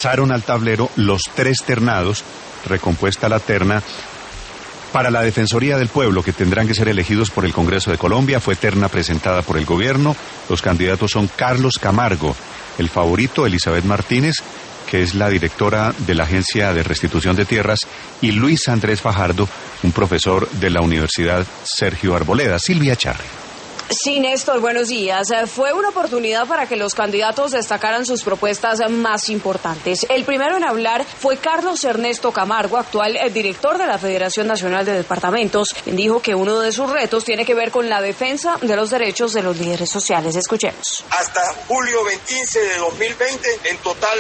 pasaron al tablero los 3 ternados, recompuesta la terna, para la Defensoría del Pueblo, que tendrán que ser elegidos por el Congreso de Colombia. Fue terna presentada por el gobierno. Los candidatos son Carlos Camargo, el favorito, Elizabeth Martínez, que es la directora de la Agencia de Restitución de Tierras, y Luis Andrés Fajardo, un profesor de la Universidad Sergio Arboleda. Silvia Charri. Sí, Néstor, buenos días. Fue una oportunidad para que los candidatos destacaran sus propuestas más importantes. El primero en hablar fue Carlos Ernesto Camargo, actual director de la Federación Nacional de Departamentos, quien dijo que uno de sus retos tiene que ver con la defensa de los derechos de los líderes sociales. Escuchemos. Hasta julio 15 de 2020, en total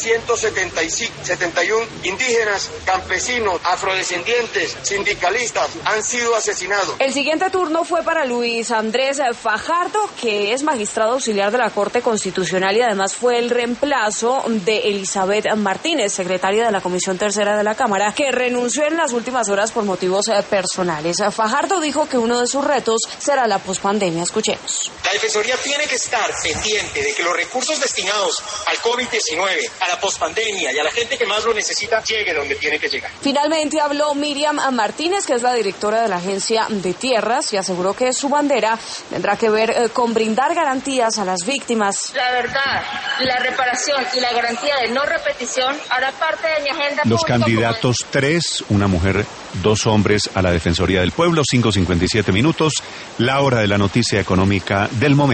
971 indígenas, campesinos, afrodescendientes, sindicalistas han sido asesinados. El siguiente turno fue para Luis Andrés Fajardo, que es magistrado auxiliar de la Corte Constitucional y además fue el reemplazo de Elizabeth Martínez, secretaria de la Comisión Tercera de la Cámara, que renunció en las últimas horas por motivos personales. Fajardo dijo que uno de sus retos será la pospandemia. Escuchemos. La Defensoría tiene que estar pendiente de que los recursos destinados al COVID-19, a la pospandemia y a la gente que más lo necesita, llegue donde tiene que llegar. Finalmente habló Miriam Martínez, que es la directora de la Agencia de Tierras, y aseguró que su bandera tendrá que ver con brindar garantías a las víctimas. La verdad, la reparación y la garantía de no repetición hará parte de mi agenda. Los candidatos 3, una mujer, 2 hombres a la Defensoría del Pueblo, 5:57 minutos, la hora de la noticia económica del momento.